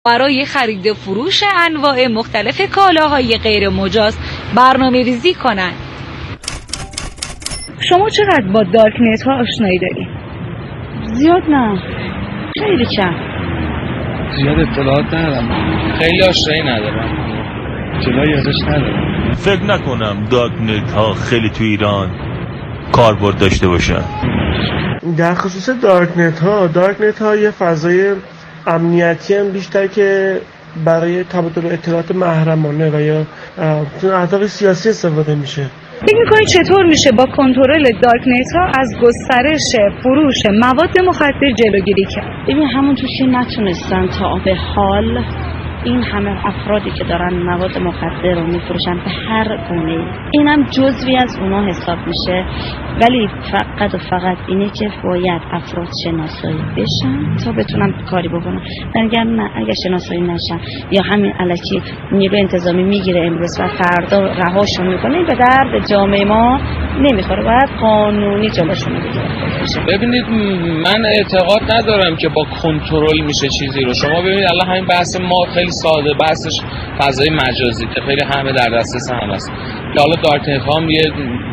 برای خرید و فروش انواع مختلف کالاهای غیر مجاز برنامه‌ریزی کنند. شما چقدر با دارکنت ها آشنایی دارید؟ زیاد نه، خیلی کم. زیاد اطلاعات ندارم، خیلی آشنایی ندارم، اطلاعی ازش ندارم. فکر نکنم دارکنت ها خیلی تو ایران کاربرد داشته باشن. در خصوص دارکنت ها یه فضای امنیتی هم بیشتر که برای تبادل اطلاعات محرمانه و یا اهداف سیاسی استفاده میشه. فکر می‌کنید چطور میشه با کنترل دارکنت ها از گسترش فروش مواد مخدر جلوگیری کرد؟ ببین همونطور که نتونستن تا به حال این همه افرادی که دارن مواد مخدر رو میفروشن به هر گونه، اینم جزوی از اونا حساب میشه، ولی فقط اینه که باید افراد شناسایی بشن تا بتونن کاری بکنن. اگر شناسایی نشن یا همین الکی نیرو انتظامی میگیره امروز و فردا رهاشون میکنه، به درد جامعه ما نمیخوره، باید قانونی جلوشون بگیره. ببینید من اعتقاد ندارم که با کنترل میشه چیزی رو. شما ببینید الان همین بحث ما خیلی ساده، بحثش فضای مجازی که خیلی همه در دسترس هم هست. حالا دارکنت ها هم یه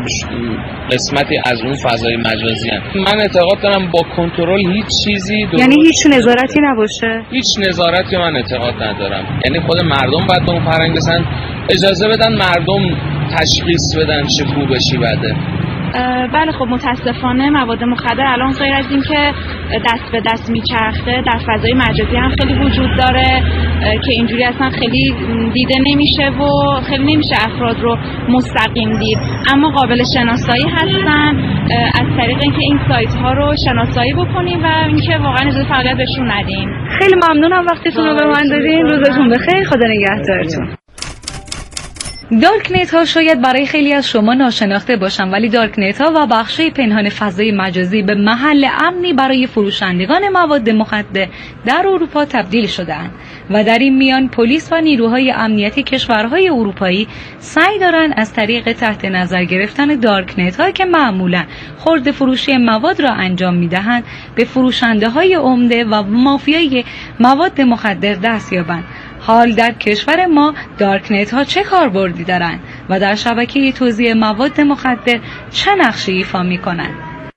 قسمتی از اون فضای مجازی هست. من اعتقاد دارم با کنترل هیچ چیزی یعنی هیچ نظارتی نباشه؟ هیچ نظارتی من اعتقاد ندارم. یعنی خود مردم باید به اون فرهنگ رسن، اجازه بدن مردم تشخیص بدن چه خوبه چی بده. بله خب متاسفانه مواد مخدر الان غیر از این که دست به دست میچرخه در فضای مجازی هم خیلی وجود داره که اینجوری اصلا خیلی دیده نمیشه و خیلی نمیشه افراد رو مستقیم دید، اما قابل شناسایی هستن از طریق اینکه این سایت ها رو شناسایی بکنیم و اینکه واقعا اجازه فعالیت بهشون ندیم. خیلی ممنونم وقتتون رو به من دادین. روزتون بخیر، خدا نگهدارتون. دارکنت ها شاید برای خیلی از شما ناشناخته باشن، ولی دارکنت ها و بخشای پنهان فضای مجازی به محل امنی برای فروشندگان مواد مخدر در اروپا تبدیل شدند و در این میان پلیس و نیروهای امنیتی کشورهای اروپایی سعی دارند از طریق تحت نظر گرفتن دارکنت ها که معمولا خرده فروشی مواد را انجام میدهند به فروشنده های عمده و مافیای مواد مخدر دست یابند. حال در کشور ما دارکنت ها چه کاربردی دارند و در شبکه توزیع مواد مخدر چه نقشی ایفا می کنند؟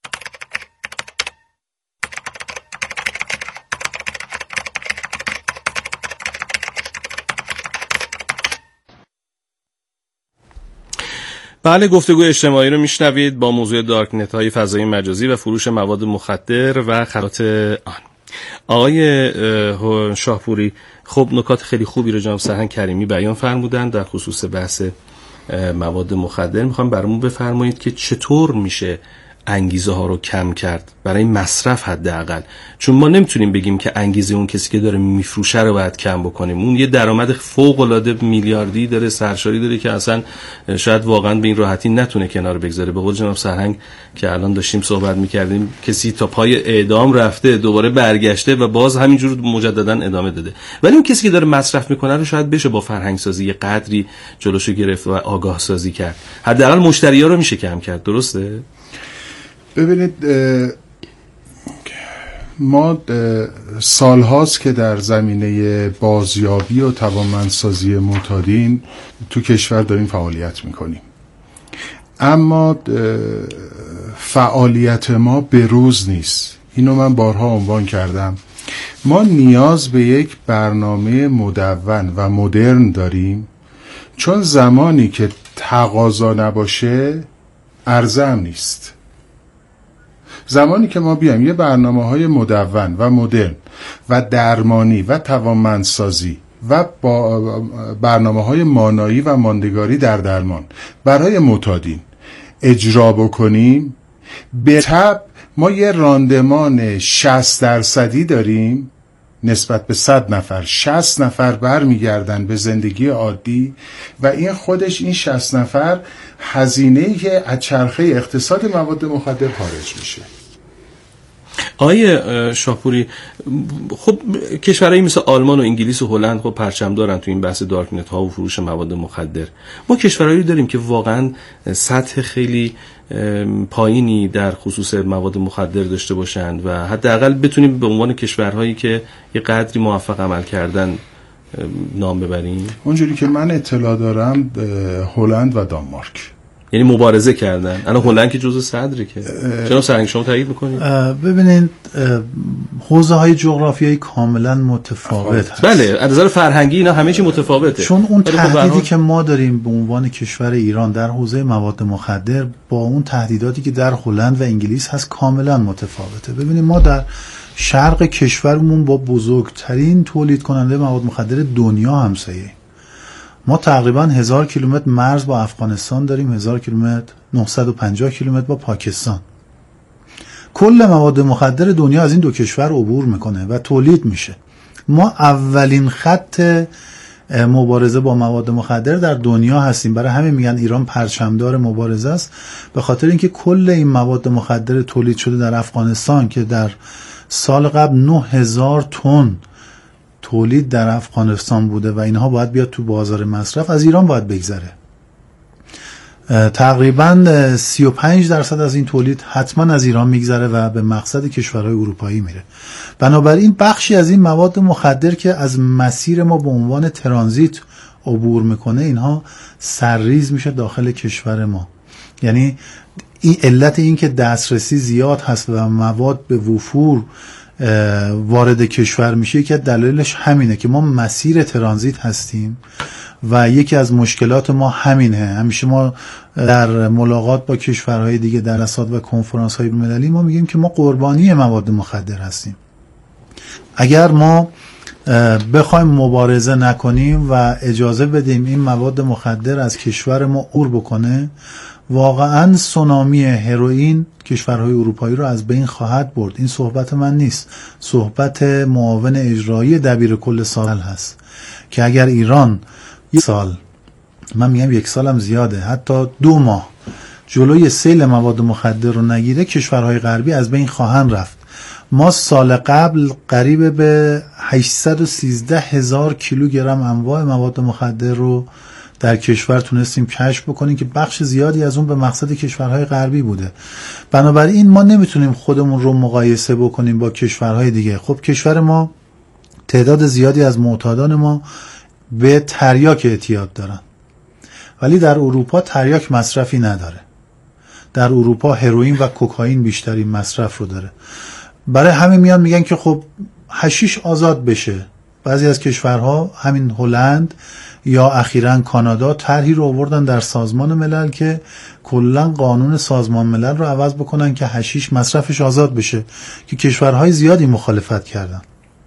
بله، گفتگو اجتماعی رو میشنوید با موضوع دارکنت های فضای مجازی و فروش مواد مخدر و خطرات آن. آقای شاهپوری خب نکات خیلی خوبی رو جناب سرهنگ کریمی بیان فرمودن در خصوص بحث مواد مخدر. میخوام برامون بفرمایید که چطور میشه انگیزه ها رو کم کرد برای مصرف حداقل، چون ما نمیتونیم بگیم که انگیزه اون کسی که داره میفروشه رو باید کم بکنیم. اون یه درآمد فوق العاده میلیاردی داره، سرشاری داره که اصلا شاید واقعا به این راحتی نتونه کنار بگذاره. به قول جناب سرهنگ که الان داشتیم صحبت میکردیم، کسی تا پای اعدام رفته دوباره برگشته و باز همینجور مجددا ادامه داده، ولی اون کسی که داره مصرف میکنه رو شاید بشه با فرهنگ سازی یه قدری جلوشو گرفت و آگاه سازی کرد. حداقل مشتری‌ها رو میشه کم کرد. درسته؟ ببینید ما سالهاست که در زمینه بازیابی و توانمندسازی معتادین تو کشور داریم فعالیت میکنیم، اما فعالیت ما به روز نیست. اینو من بارها عنوان کردم. ما نیاز به یک برنامه مدون و مدرن داریم، چون زمانی که تقاضا نباشه عرضه هم نیست. زمانی که ما بیایم یه برنامه‌های مدون و مدرن و درمانی و توانمندسازی و با برنامه‌های مانایی و ماندگاری در درمان برای معتادین اجرا بکنیم، به تبع ما یه راندمان 60% داریم نسبت به 100 نفر. 60 نفر برمیگردن به زندگی عادی و این خودش، این 60 نفر هزینه‌ای که از چرخه اقتصاد مواد مخدر خارج میشه. آقای شاپوری، خب کشورهایی مثل آلمان و انگلیس و هلند خب پرچم دارن تو این بحث دارکنت ها و فروش مواد مخدر. ما کشورهایی داریم که واقعا سطح خیلی پایینی در خصوص مواد مخدر داشته باشند و حداقل بتونیم به عنوان کشورهایی که یه قدری موفق عمل کردن نام ببریم. اونجوری که من اطلاع دارم هلند و دانمارک یعنی مبارزه کردن. الان هلند که جزء صدره که جناب سرهنگ شما تایید میکنید؟ ببینید حوزه های جغرافیایی کاملا متفاوت هست. بله، از نظر فرهنگی اینا همه چی متفاوته. چون اون تهدیدی که ما داریم به عنوان کشور ایران در حوزه مواد مخدر با اون تهدیداتی که در هلند و انگلیس هست کاملا متفاوته. ببینید ما در شرق کشورمون با بزرگترین تولید کننده مواد مخدر دنیا همسایه. ما تقریبا 1000 کیلومتر مرز با افغانستان داریم، 1000 کیلومتر 950 کیلومتر با پاکستان. کل مواد مخدر دنیا از این دو کشور عبور میکنه و تولید میشه. ما اولین خط مبارزه با مواد مخدر در دنیا هستیم. برای همین میگن ایران پرچمدار مبارزه است، به خاطر اینکه کل این مواد مخدر تولید شده در افغانستان که در سال قبل 9000 تن تولید در افغانستان بوده و اینها باید بیاد تو بازار مصرف، از ایران باید بگذره. تقریبا 35% از این تولید حتما از ایران میگذره و به مقصد کشورهای اروپایی میره. بنابراین بخشی از این مواد مخدر که از مسیر ما به عنوان ترانزیت عبور میکنه، اینها سرریز میشه داخل کشور ما. یعنی این علت این که دسترسی زیاد هست و مواد به وفور وارد کشور میشه که دلیلش همینه که ما مسیر ترانزیت هستیم و یکی از مشکلات ما همینه. همیشه ما در ملاقات با کشورهای دیگه در جلسات و کنفرانس های بین‌المللی ما میگیم که ما قربانی مواد مخدر هستیم. اگر ما بخوایم مبارزه نکنیم و اجازه بدیم این مواد مخدر از کشور ما عبور بکنه، واقعا سونامی هروئین کشورهای اروپایی رو از بین خواهد برد. این صحبت من نیست، صحبت معاون اجرایی دبیر کل سال هست که اگر ایران یک سال، من میگم یک سال هم زیاده، حتی 2 ماه جلوی سیل مواد مخدر رو نگیره، کشورهای غربی از بین خواهند رفت. ما سال قبل قریب به 813,000 کیلوگرم انواع مواد مخدر رو در کشور تونستیم کشف بکنیم که بخش زیادی از اون به مقصد کشورهای غربی بوده. بنابراین ما نمیتونیم خودمون رو مقایسه بکنیم با کشورهای دیگه. خب کشور ما تعداد زیادی از معتادان ما به تریاک اعتیاد دارن، ولی در اروپا تریاک مصرفی نداره. در اروپا هروئین و کوکائین بیشترین مصرف رو داره. برای همین میان میگن که خب حشیش آزاد بشه. بعضی از کشورها، همین هلند یا اخیراً کانادا، طرحی رو آوردن در سازمان ملل که کلاً قانون سازمان ملل رو عوض بکنن که حشیش مصرفش آزاد بشه، که کشورهای زیادی مخالفت کردن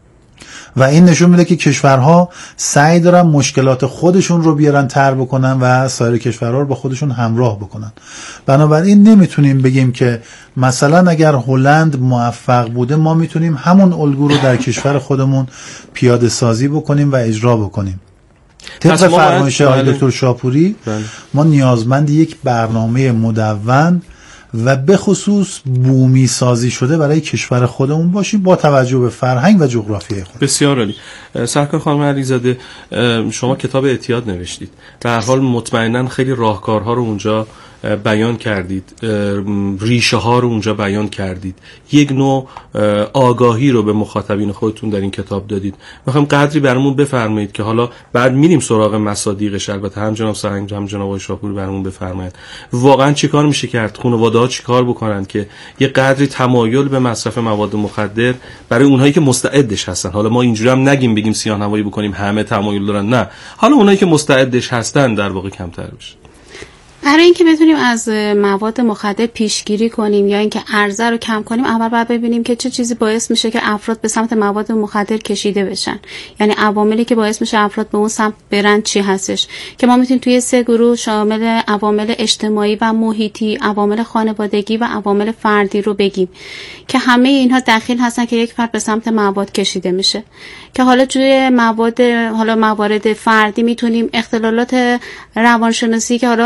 و این نشون میده که کشورها سعی دارن مشکلات خودشون رو بیارن طرح بکنن و سایر کشورها رو با خودشون همراه بکنن. بنابراین نمیتونیم بگیم که مثلا اگر هلند موفق بوده ما میتونیم همون الگو رو در کشور خودمون پیاده سازی بکنیم و اجرا بکنیم. طبق فرمایش آقای دکتر شاپوری ما نیازمند یک برنامه مدون و به خصوص بومی سازی شده برای کشور خودمون باشیم با توجه به فرهنگ و جغرافیای خود. بسیار عالی. سرکار خانم علیزاده، شما کتاب اعتیاد نوشتید. در حال مطمئناً خیلی راهکارها رو اونجا بیان کردید، ریشه ها رو اونجا بیان کردید، یک نوع آگاهی رو به مخاطبین خودتون در این کتاب دادید. میخوام قدری برامون بفرمایید که حالا بعد میریم سراغ مصادیقش. البته هم جناب سرهنگ هم جناب آقای شاپوری برامون بفرمایید واقعا چیکار میشه کرد، خانواده‌ها چیکار بکنن که یه قدری تمایل به مصرف مواد مخدر برای اونهایی که مستعدش هستن. حالا ما اینجوری هم نگیم بگیم سیاه‌نمایی بکنیم همه تمایل دارن، نه، حالا اونایی که مستعدش هستن در واقع کمتر بشه. برای اینکه بتونیم از مواد مخدر پیشگیری کنیم یا اینکه عرضه رو کم کنیم، اول باید ببینیم که چه چیزی باعث میشه که افراد به سمت مواد مخدر کشیده بشن. یعنی عواملی که باعث میشه افراد به اون سمت برن چی هستش، که ما میتونیم توی 3 گروه شامل عوامل اجتماعی و محیطی، عوامل خانوادگی و عوامل فردی رو بگیم که همه اینها دخیل هستن که یک فرد به سمت مواد کشیده میشه. که حالا توی موارد فردی میتونیم اختلالات روانشناسی که حالا افراد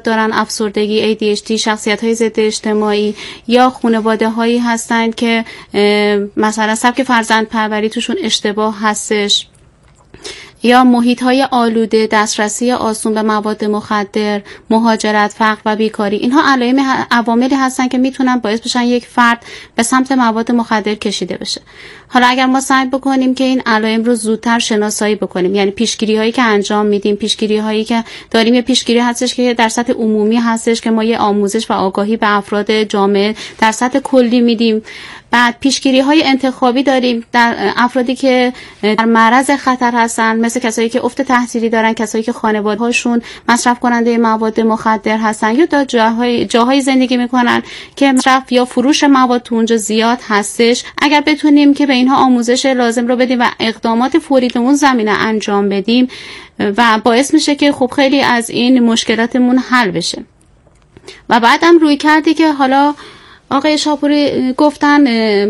دارن، افسردگی، ADHD، شخصیت‌های ضد اجتماعی، یا خانواده‌هایی هستند که مثلا سبک فرزندپروری توشون اشتباه هستش، یا محیط‌های آلوده، دسترسی آسون به مواد مخدر، مهاجرت، فقر و بیکاری. اینها عواملی هستن که میتونن باعث بشن یک فرد به سمت مواد مخدر کشیده بشه. حالا اگر ما سعی بکنیم که این علائم رو زودتر شناسایی بکنیم، یعنی پیشگیری‌هایی که انجام میدیم، پیشگیری‌هایی که داریم، یه پیشگیری هستش که در سطح عمومی هستش که ما یه آموزش و آگاهی به افراد جامعه در سطح کلی میدیم. بعد پیشگیری‌های انتخابی داریم در افرادی که در معرض خطر هستن، مثل کسایی که افت تحصیلی دارن، کسایی که خانواده‌هاشون مصرف کننده مواد مخدر هستن، یا در جاهای زندگی میکنن که مصرف یا فروش مواد تو اونجا زیاد هستش. اگر بتونیم که به اینها آموزش لازم رو بدیم و اقدامات فوری تو اون زمینه انجام بدیم و باعث میشه که خب خیلی از این مشکلاتمون حل بشه. و بعدم روی کردی که حالا آقای شاپوری گفتن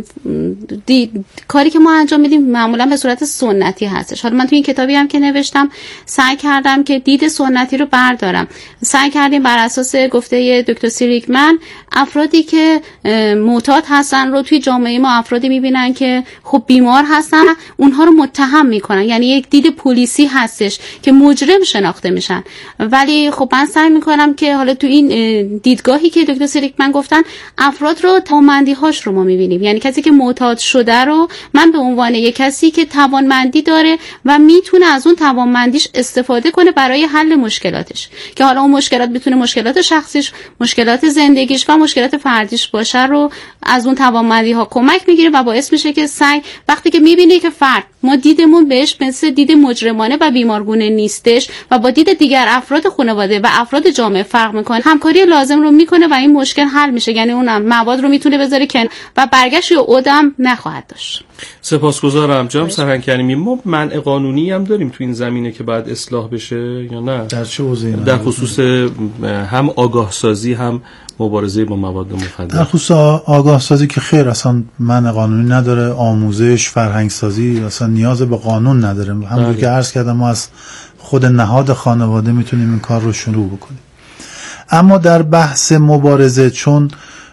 کاری که ما انجام میدیم معمولا به صورت سنتی هستش. حالا من تو این کتابی هم که نوشتم سعی کردم که دید سنتی رو بردارم. سعی کردیم بر اساس گفته دکتر سیلیگمن افرادی که معتاد هستن رو توی جامعه ما افرادی میبینن که خب بیمار هستن، اونها رو متهم میکنن، یعنی یک دید پلیسی هستش که مجرم شناخته میشن. ولی خب من سعی میکنم که حالا تو این دیدگاهی که دکتر سیلیگمن گفتن افراد رو توانمندی‌هاش رو ما می‌بینیم، یعنی کسی که معتاد شده رو من به عنوان یک کسی که توانمندی داره و میتونه از اون توانمندیش استفاده کنه برای حل مشکلاتش، که حالا اون مشکلات میتونه مشکلات شخصیش، مشکلات زندگیش و مشکلات فردیش باشه، رو از اون توانمندی‌ها کمک می‌گیره و باعث میشه که وقتی که می‌بینه که فرد ما دیدمون بهش مثل دید مجرمانه و بیمارگونه نیستش و با دید دیگر افراد خانواده و افراد جامعه فرق می‌کنه، همکاری لازم رو می‌کنه و این مشکل حل میشه، یعنی اون مواد رو میتونه بذاره کنار و برگشت یا عودم نخواهد داشت. سپاسگزارم. جناب سرهنگ کریمی، ما منع قانونی هم داریم تو این زمینه که باید اصلاح بشه یا نه؟ در چه حوزه‌ای؟ در خصوص هم آگاه سازی هم مبارزه با مواد مخدر. در خصوص آگاه سازی که خیر اصلا منع قانونی نداره، آموزش، فرهنگ سازی اصلا نیاز به قانون نداره. همونطور که عرض کردم ما از خود نهاد خانواده میتونیم این کار رو شروع بکنیم. اما در بحث مبارزه، چون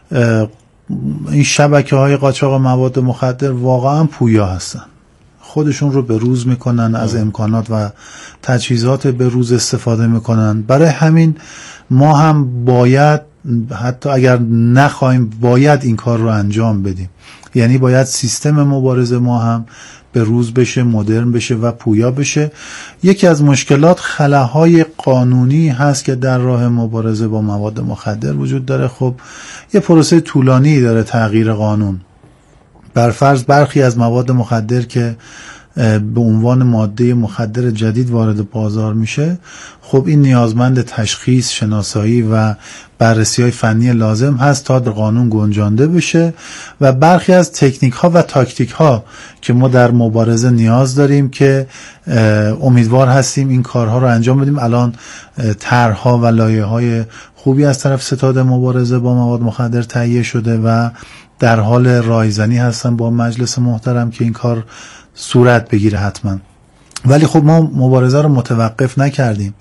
این شبکه‌های قاچاق مواد مخدر واقعا پویا هستن، خودشون رو به روز میکنن، از امکانات و تجهیزات به روز استفاده میکنن. برای همین ما هم باید، حتی اگر نخواهیم، باید این کار رو انجام بدیم. یعنی باید سیستم مبارزه ما هم به روز بشه، مدرن بشه و پویا بشه. یکی از مشکلات خلاهای قانونی هست که در راه مبارزه با مواد مخدر وجود داره. خب یه پروسه طولانی داره تغییر قانون. برفرض برخی از مواد مخدر که به عنوان ماده مخدر جدید وارد بازار میشه، خب این نیازمند تشخیص، شناسایی و بررسی‌های فنی لازم هست تا در قانون گنجانده بشه. و برخی از تکنیک ها و تاکتیک ها که ما در مبارزه نیاز داریم که امیدوار هستیم این کارها رو انجام بدیم. الان طرح‌ها و لایحه‌های خوبی از طرف ستاد مبارزه با مواد مخدر تهیه شده و در حال رایزنی هستن با مجلس محترم که این کار صورت بگیره حتما. ولی خب ما مبارزه رو متوقف نکردیم.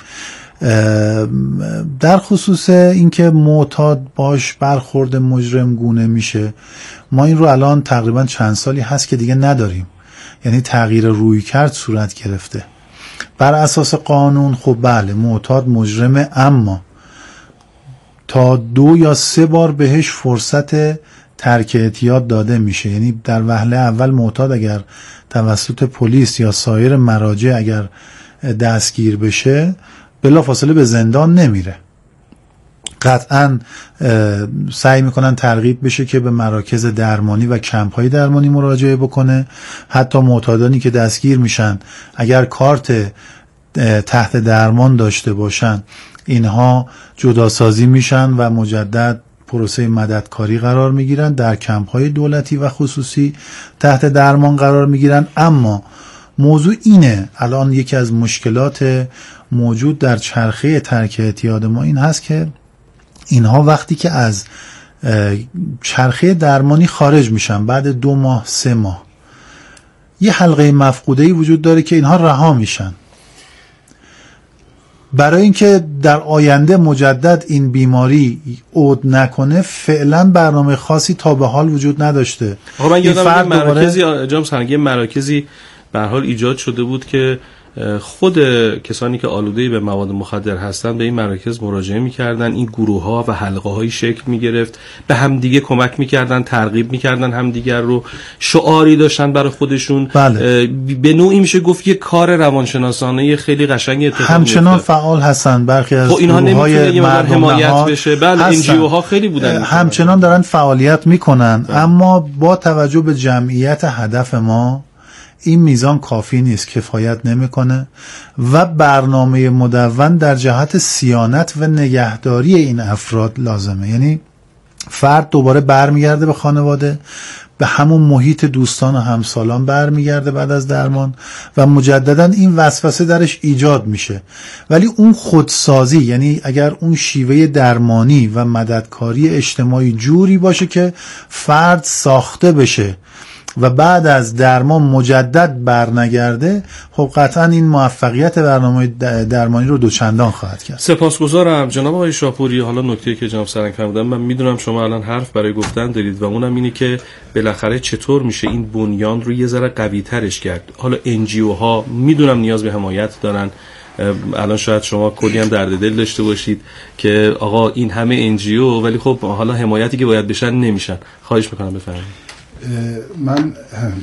در خصوص اینکه معتاد باش برخورد مجرم گونه میشه، ما این رو الان تقریبا چند سالی هست که دیگه نداریم. یعنی تغییر رویکرد صورت گرفته. بر اساس قانون خب بله معتاد مجرمه، اما تا 2 یا 3 بار بهش فرصت ترک اعتیاد داده میشه. یعنی در وهله اول معتاد اگر توسط پلیس یا سایر مراجع اگر دستگیر بشه بلافاصله به زندان نمیره. قطعا سعی میکنن ترغیب بشه که به مراکز درمانی و کمپ‌های درمانی مراجعه بکنه. حتی معتادانی که دستگیر میشن اگر کارت تحت درمان داشته باشن اینها جداسازی میشن و مجدد پروسه مددکاری قرار میگیرن، در کمپ‌های دولتی و خصوصی تحت درمان قرار میگیرن. اما موضوع اینه، الان یکی از مشکلات موجود در چرخه ترک اعتیاد ما این هست که اینها وقتی که از چرخه درمانی خارج میشن بعد 2 ماه 3 ماه یه حلقه مفقوده‌ای وجود داره که اینها رها میشن. برای اینکه در آینده مجدد این بیماری عود نکنه فعلا برنامه خاصی تا به حال وجود نداشته. من یادم مراکزی به هر حال ایجاد شده بود که خود کسانی که آلوده به مواد مخدر هستن به این مراکز مراجعه می‌کردن، این گروه‌ها و حلقه‌های شکل می‌گرفت، به همدیگه کمک می‌کردن، ترغیب می‌کردن همدیگر رو، شعاری داشتن برای خودشون. بله. به نوعی میشه گفت یه کار روانشناسانه خیلی قشنگ اتفاق میفته. همچنان فعال هستن برخی از گروه‌های مردم حمایت نهاد بشه. بله NGO ها خیلی بودن همچنان دارن فعالیت میکنن. اما با توجه به جمعیت هدف ما این میزان کافی نیست، کفایت نمیکنه و برنامه مدون در جهت صیانت و نگهداری این افراد لازمه. یعنی فرد دوباره برمیگرده به خانواده، به همون محیط دوستان و همسالان برمیگرده بعد از درمان و مجددا این وسوسه درش ایجاد میشه. ولی اون خودسازی، یعنی اگر اون شیوه درمانی و مددکاری اجتماعی جوری باشه که فرد ساخته بشه و بعد از درمان مجدد برنگرده، خب قطعا این موفقیت برنامه درمانی رو دوچندان خواهد کرد. سپاسگزارم جناب آقای شاپوری. حالا نکته‌ای که جناب سرنگ فرمودن من میدونم شما الان حرف برای گفتن دارید و اونم اینه که بالاخره چطور میشه این بنیان رو یه ذره قوی ترش کرد. حالا NGO ها میدونم نیاز به حمایت دارن، الان شاید شما کلی هم درد دل داشته باشید که آقا این همه NGO ولی خب حالا حمایتی که باید بشن نمیشن. خواهش میکنم بفرمایید. من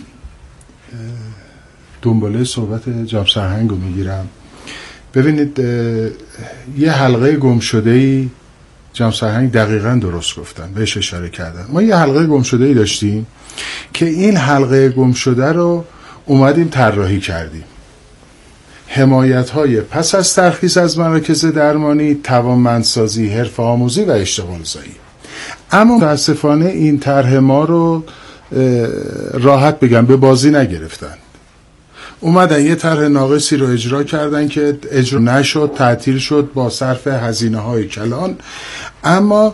دنباله صحبت جناب سرهنگ رو میگیرم. ببینید یه حلقه گمشده‌ای جناب سرهنگ دقیقاً درست گفتن، بهش اشاره کردن. ما یه حلقه گمشده‌ای داشتیم که این حلقه گمشده رو اومدیم طراحی کردیم. حمایت‌های پس از ترخیص از مراکز درمانی، توانمندسازی، حرفه آموزی و اشتغال زایی. اما متاسفانه این طرح ما رو راحت بگم به بازی نگرفتن. اومدن یه طرح ناقصی رو اجرا کردن که اجرا نشد، تعطیل شد با صرف هزینه‌های کلان. اما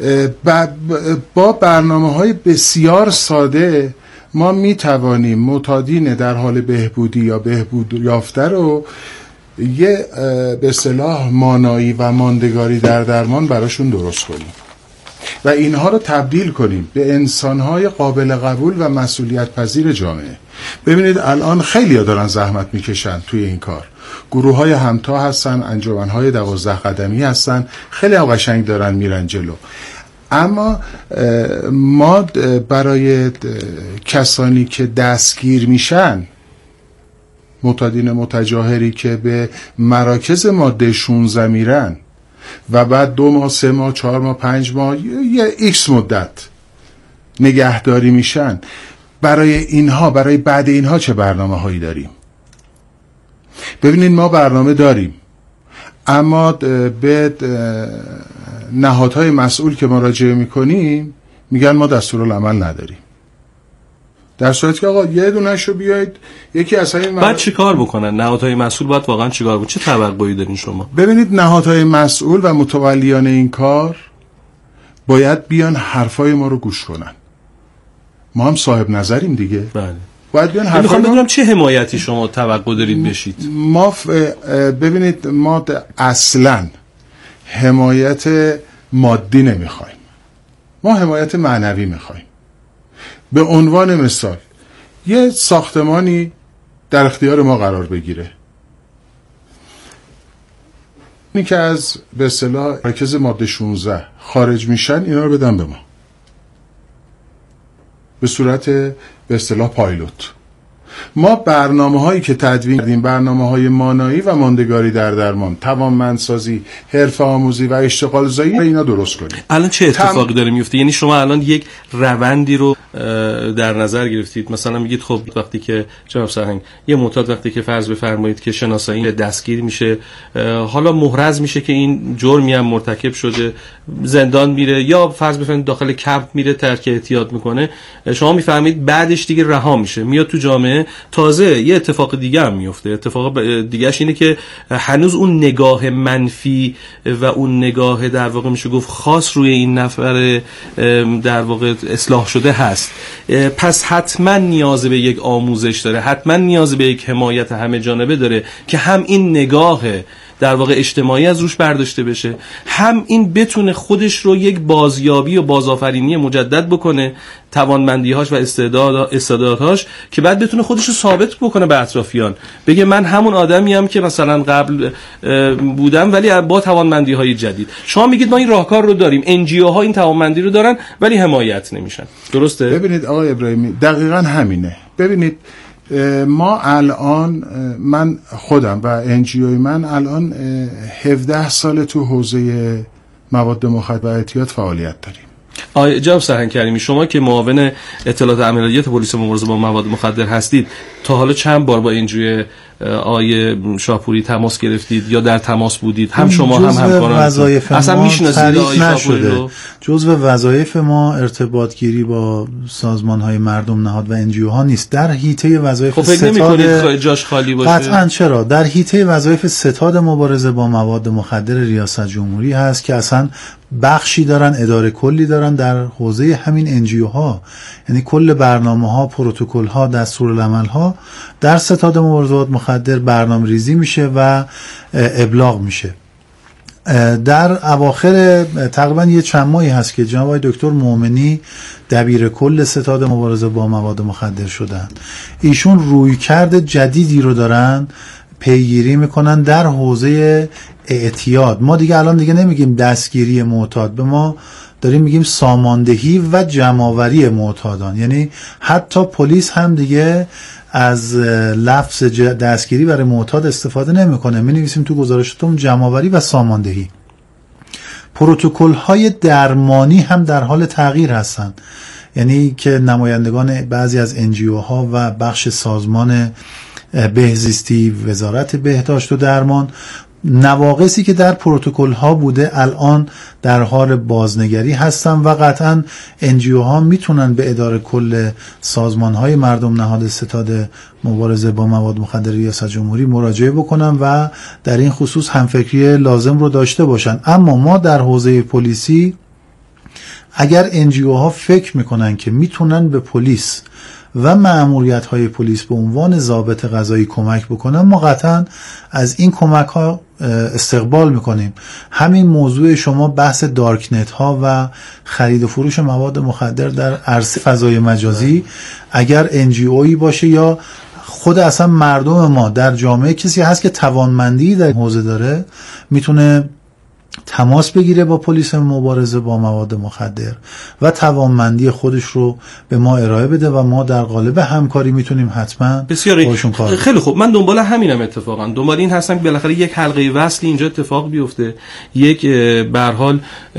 با برنامه‌های بسیار ساده ما میتوانیم معتادین در حال بهبودی یا بهبود یافته رو یه به اصطلاح مانایی و ماندگاری در درمان براشون درست کنیم و اینها رو تبدیل کنیم به انسانهای قابل قبول و مسئولیت پذیر جامعه. ببینید الان خیلی ها دارن زحمت میکشن توی این کار. گروه های همتا هستن، انجمنهای 12 قدمی هستن، خیلی ها قشنگ دارن میرن جلو. اما ما برای کسانی که دستگیر میشن، معتادین متجاهری که به مراکز ماده 16 میرن و بعد 2 ماه 3 ماه 4 ماه 5 ماه یه ایکس مدت نگهداری میشن، برای اینها، برای بعد اینها چه برنامه هایی داریم؟ ببینید ما برنامه داریم، اما به نهادهای مسئول که مراجعه میکنیم میگن ما دستورالعمل نداریم. در صورتی که آقا یه دونه‌شو بیاید یکی از همین بعد چی کار بکنن؟ نهادهای مسئول باید واقعا چی کار بکنن؟ چه توقعی دارین شما؟ ببینید نهادهای مسئول و متولیان این کار باید بیان حرفای ما رو گوش کنن. ما هم صاحب نظریم دیگه. بله. باید بیان حرفای میخوام بدونم چه حمایتی شما توقع دارید بشید؟ ببینید ما اصلاً حمایت مادی نمیخوایم. ما حمایت معنوی میخوایم. به عنوان مثال یه ساختمانی در اختیار ما قرار بگیره، اینی که از به اصطلاح مرکز ماده 16 خارج میشن، اینا رو بدن به ما به صورت به اصطلاح پایلوت. ما برنامه هایی که تدوین کردیم، برنامه های مانایی و ماندگاری در درمان، توانمندسازی، حرفه آموزی و اشتغال زایی، اینا درست کنیم. الان چه اتفاقی داره میفته؟ یعنی شما الان یک روندی رو در نظر گرفتید، مثلا میگید خب وقتی که جناب سرهنگ یه معتاد وقتی که فرض بفرمایید که شناسایی دستگیر میشه، حالا محرز میشه که این جرمی هم مرتکب شده، زندان میره یا فرض بفرمایید داخل کمپ میره، ترک احتیاط میکنه، شما میفهمید بعدش دیگه رها میشه، میاد تو جامعه میکنه، تازه یه اتفاق دیگه هم میفته. اتفاق دیگهش اینه که هنوز اون نگاه منفی و اون نگاه در واقع میشه گفت خاص روی این نفر در واقع اصلاح شده هست. پس حتما نیاز به یک آموزش داره، حتما نیاز به یک حمایت همه جانبه داره که هم این نگاه در واقع اجتماعی از روش برداشته بشه، هم این بتونه خودش رو یک بازیابی و بازآفرینی مجدد بکنه، توانمندی‌هاش و استعدادهاش، که بعد بتونه خودش رو ثابت بکنه به اطرافیان، بگه من همون آدمیم که مثلا قبل بودم ولی با توانمندی‌های جدید. شما میگید ما این راهکار رو داریم، NGO ها این توانمندی رو دارن ولی حمایت نمیشن، درسته؟ ببینید آقای ابراهیمی، دقیقاً همینه. ببینید ما الان، من خودم و NGO من الان 17 سال تو حوزه مواد مخدر و اعتیاد فعالیت داریم. جناب سرهنگ کریمی، شما که معاون اطلاعات عملیات پلیس مبارزه با مواد مخدر هستید، تا حالا چند بار با NGO آقای شاپوری تماس گرفتید یا در تماس بودید؟ هم شما هم همکاران اصلا میشناسید آقای شاپوری رو؟ جزء وظایف ما ارتباطگیری با سازمان‌های مردم نهاد و NGO ها نیست. در حیطه وظایف فکر نمی‌کنید جاش خالی باشه؟ قطعاً. چرا؟ در حیطه وظایف ستاد مبارزه با مواد مخدر ریاست جمهوری هست که اصلا بخشی دارن، اداره کلی دارن در حوزه همین NGO ها، یعنی کل برنامه‌ها، پروتکل‌ها، دستورالعمل‌ها در ستاد مبارزه با مخدر برنامه‌ریزی میشه و ابلاغ میشه. در اواخر تقریبا یه چند ماهی هست که جناب آقای دکتر مومنی دبیر کل ستاد مبارزه با مواد مخدر شدن. ایشون رویکرد جدیدی رو دارن پیگیری میکنن در حوزه اعتیاد. ما دیگه الان دیگه نمیگیم دستگیری معتاد، به ما داریم میگیم ساماندهی و جمع‌آوری معتادان. یعنی حتی پلیس هم دیگه از لفظ دستگیری برای معتاد استفاده نمیکنه، می‌نویسیم تو گزارشاتون جمع‌آوری و ساماندهی. پروتکل‌های درمانی هم در حال تغییر هستن، یعنی که نمایندگان بعضی از NGO ها و بخش سازمان بهزیستی، وزارت بهداشت و درمان، نواقصی که در پروتکل ها بوده الان در حال بازنگری هستن و قطعا NGO ها میتونن به اداره کل سازمان های مردم نهاد ستاد مبارزه با مواد مخدر ریاست جمهوری مراجعه بکنن و در این خصوص همفکری لازم رو داشته باشن. اما ما در حوزه پلیسی اگر NGO ها فکر میکنن که میتونن به پلیس و مأموریت های پلیس به عنوان ضابط قضایی کمک بکنن، ما قطعا از این کمک ها استقبال میکنیم. همین موضوع شما بحث دارکنت ها و خرید و فروش مواد مخدر در عرصه فضای مجازی، اگر NGOیی باشه یا خود اصلا مردم ما در جامعه کسی هست که توانمندی در حوزه داره، میتونه تماس بگیره با پلیس مبارزه با مواد مخدر و توانمندی خودش رو به ما ارائه بده و ما در قالب همکاری میتونیم حتما باشون کار. خیلی خوب، من دنبال همینم اتفاقا، دنبال این هستم که بالاخره یک حلقه وصلی اینجا اتفاق بیفته، یک به هر حال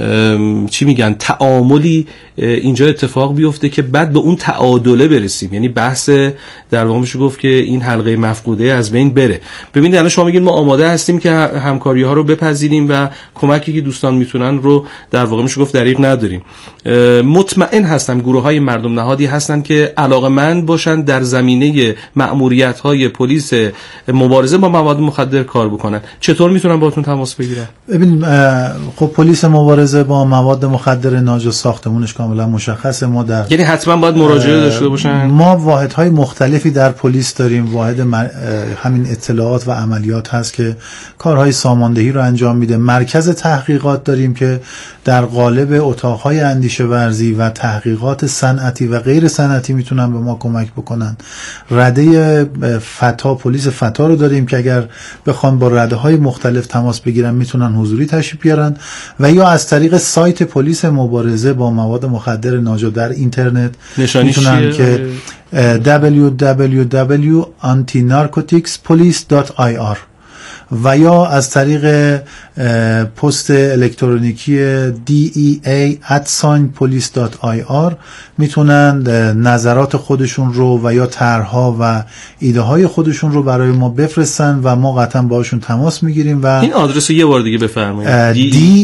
چی میگن تعاملی اینجا اتفاق بیفته که بعد به اون تعادله برسیم. یعنی بحث در واقع میشه گفت که این حلقه مفقوده از بین بره. ببینید الان شما میگید ما آماده هستیم که همکاری ها رو بپذیریم و کمکی که دوستان میتونن رو در واقع میشه گفت دریغ نداریم. مطمئن هستم گروه های مردم نهادی هستن که علاقه‌مند باشن در زمینه مأموریت های پلیس مبارزه با مواد مخدر کار بکنن. چطور میتونن باهاتون تماس بگیرن؟ ببین خب پلیس مبارزه با مواد مخدر ناجا ساختمونش کاملا مشخصه. ما در یعنی حتما باید مراجعه داشته باشن. ما واحدهای مختلفی در پلیس داریم. واحد همین اطلاعات و عملیات هست که کارهای ساماندهی رو انجام میده. مرکز تحقیقات داریم که در قالب اتاقهای اندیشه ورزی و تحقیقات صنعتی و غیر صنعتی میتونن به ما کمک بکنن. رده فتا، پلیس فتا رو داریم که اگر بخوان با رده های مختلف تماس بگیرن میتونن حضوری تشریف بیارن و یا از طریق سایت پلیس مبارزه با مواد مخدر ناجا در اینترنت میتونن که www.antinarcoticspolice.ir و یا از طریق پست الکترونیکی dea@police.ir میتونن نظرات خودشون رو و یا طرح‌ها و ایده های خودشون رو برای ما بفرستن و ما قطعا باهاشون تماس میگیریم. و این آدرس رو یه بار دیگه بفرمایید.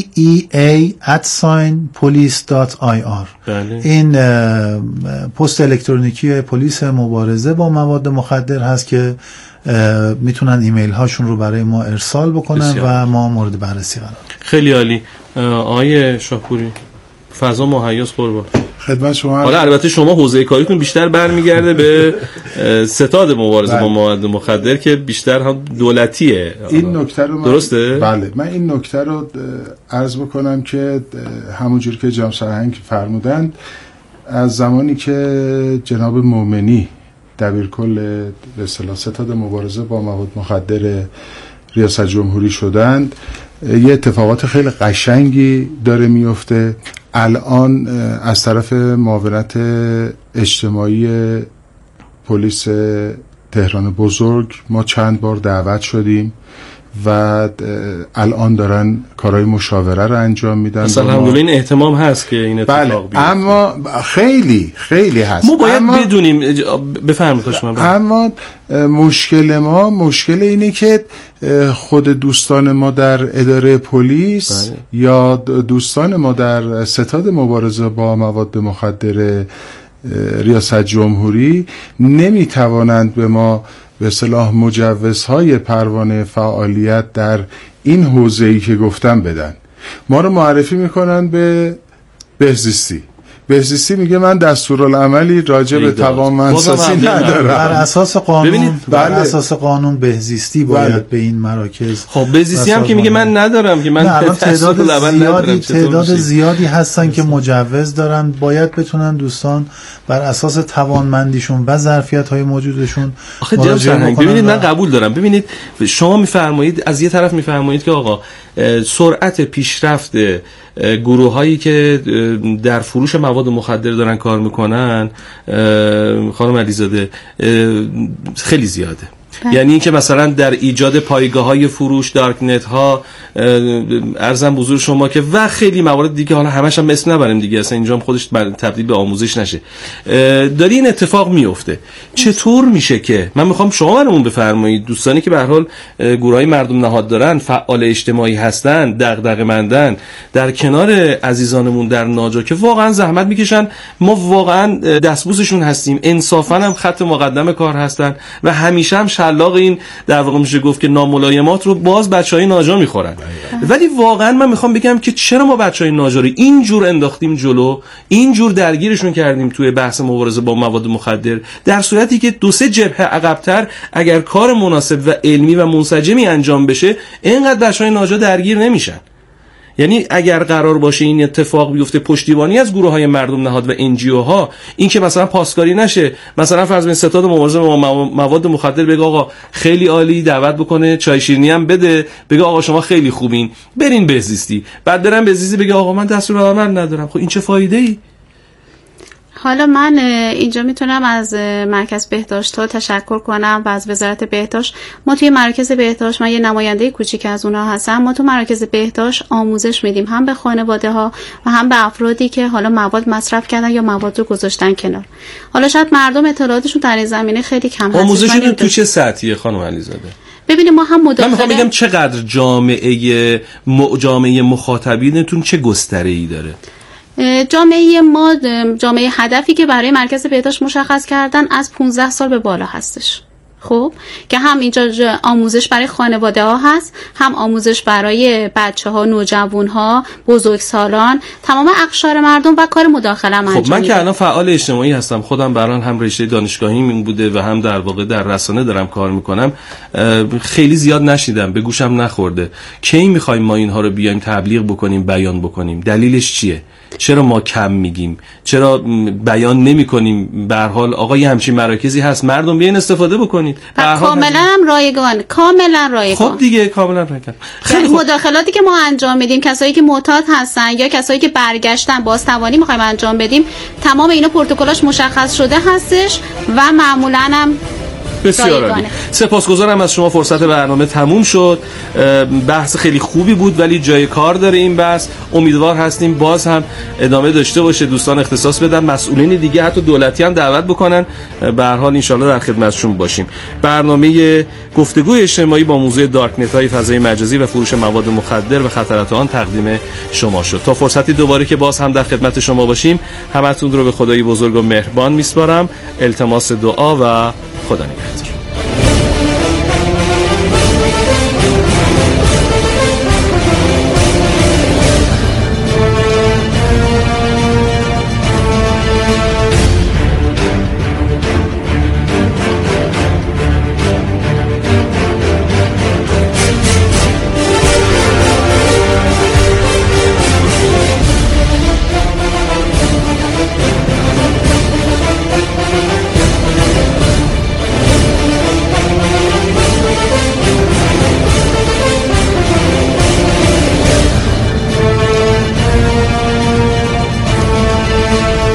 dea@police.ir. بله. این پست الکترونیکی پلیس مبارزه با مواد مخدر هست که میتونن ایمیل هاشون رو برای ما ارسال بکنن و ما مورد بررسی قرار. خیلی عالی. آقای شاپوری، فضا مهیاس قربان. خدمت شما. حالا البته شما حوزه کاریتون بیشتر برمیگرده به ستاد مبارزه با مواد مخدر که بیشتر هم دولتیه. این نکته رو درسته؟ بله، من این نکته رو عرض بکنم که همونجور که جناب سرهنگ فرمودند، از زمانی که جناب مومنی دبیرکل به اصطلاح ستاد مبارزه با مواد مخدر ریاست جمهوری شدند، یه اتفاقات خیلی قشنگی داره میفته. الان از طرف معاونت اجتماعی پلیس تهران بزرگ ما چند بار دعوت شدیم و الان دارن کارهای مشاوره رو انجام میدن. مثلا الحمدلله این احتمام هست که این اتفاق بیفته. اما خیلی هست. ما باید بدونیم. بفرمایید شما. اما مشکل اینه که خود دوستان ما در اداره پلیس یا دوستان ما در ستاد مبارزه با مواد مخدر ریاست جمهوری نمیتوانند به ما به اصطلاح مجوزهای پروانه فعالیت در این حوزه‌ای که گفتم بدن. ما رو معرفی میکنن به بهزیستی میگه من دستورالعملی راجع به توانمندسازی ندارم. بر اساس قانون بهزیستی باید به این مراکز. خب بهزیستی هم که میگه من ندارم، که من تعداد زیادی هستن که مجوز دارن، باید بتونن دوستان بر اساس توانمندیشون و ظرفیت‌های موجودشون مراجعه کنن. ببینید من قبول دارم. ببینید شما میفرمایید، از یه طرف میفرمایید که آقا سرعت پیشرفت گروه‌هایی که در فروش مواد مخدر دارن کار میکنن خانم علیزاده خیلی زیاده. یعنی اینکه مثلا در ایجاد پایگاه‌های فروش، دارک نت ها، ارزم بزرگ شما که و خیلی موارد دیگه، حالا همش هم اسم نبریم دیگه، اصلا اینجا هم خودش تبدیل به آموزش نشه، داری این اتفاق میفته. چطور میشه که من میخوام شما برامون بفرمایید، دوستانی که به هر حال گروهای مردم نهاد دارن، فعال اجتماعی هستن، دغدغه‌مندن، در کنار عزیزانمون در ناجا که واقعا زحمت میکشن، ما واقعا دستبوسشون هستیم، انصافا هم خط مقدم کار هستن و همیشه هم شلاق این در واقع میشه گفت که ناملایمات رو باز بچهای ناجا میخورن. ولی واقعا من میخوام بگم که چرا ما بچهای ناجا رو اینجور انداختیم جلو، اینجور درگیرشون کردیم توی بحث مبارزه با مواد مخدر، در صورتی که 2-3 جبهه عقب‌تر اگر کار مناسب و علمی و منسجمی انجام بشه اینقدر بچهای ناجا درگیر نمیشن. یعنی اگر قرار باشه این اتفاق بیفته پشتیبانی از گروه‌های مردم نهاد و NGO ها، این که مثلا پاسکاری نشه، مثلا فرض کنید ستاد مبارزه با مواد مخدر بگه آقا خیلی عالی، دعوت بکنه، چای شیرینی هم بده، بگه آقا شما خیلی خوبین، برین بهزیستی، بعد برن بهزیستی بگه آقا من دستورالعمل ندارم. خب این چه فایده‌ای؟ حالا من اینجا میتونم از مرکز بهداشت ها تشکر کنم و از وزارت بهداشت. ما توی مرکز بهداشت، من یه نماینده کوچیک از اونها هستم، ما تو مرکز بهداشت آموزش میدیم هم به خانواده ها و هم به افرادی که حالا مواد مصرف کردن یا مواد رو گذاشتن کنار. حالا شاید مردم اطلاعاتشون در این زمینه خیلی کم هست. آموزشتون تو چه سطحیه خانم علیزاده؟ ببینید ما هم مداخله، من میخوام بگم چقدر جامعه مخاطبینتون چه گستره‌ای داره؟ جامعه ما، جامعه هدفی که برای مرکز بهداشت مشخص کردن از 15 سال به بالا هستش. خب که هم اینجا آموزش برای خانواده ها هست، هم آموزش برای بچه ها، نوجوان ها، بزرگسالان، تمام اقشار مردم و کار مداخله هم انجام. خب من که الان فعال اجتماعی هستم، خودم بران هم رشته دانشگاهیم این بوده و هم در واقع در رسانه دارم کار میکنم، خیلی زیاد نشیدم، به گوشم نخورده. کی میخوایم ما اینها رو بیایم تبلیغ بکنیم، بیان بکنیم؟ دلیلش چیه؟ چرا ما کم میگیم؟ چرا بیان نمی کنیم؟ به هر حال آقا یه همچین مراکزی هست، مردم بیاین استفاده بکنید. کاملا هم رایگان، کاملا رایگان. خب دیگه کاملا رایگان. خیلی مداخلاتی که ما انجام میدیم، کسایی که معتاد هستن یا کسایی که برگشتن بازتوانی میخوایم انجام بدیم، تمام اینا پروتکلاش مشخص شده هستش و معمولا هم بسیار عالی. سپاسگزارم از شما. فرصت برنامه تموم شد. بحث خیلی خوبی بود ولی جای کار داره این بحث. امیدوار هستیم باز هم ادامه داشته باشه، دوستان اختصاص بدن، مسئولین دیگه حتی دولتی هم دعوت بکنن. به هر حال ان شاءالله در خدمتشون باشیم. برنامه گفتگوی اجتماعی با موضوع دارک نت های فضای مجازی و فروش مواد مخدر و خطرات آن تقدیم شما شد. تا فرصتی دوباره که باز هم در خدمت شما باشیم، همتون رو به خدای بزرگ و مهربان میسپارم. التماس دعا و خدا نگهدار.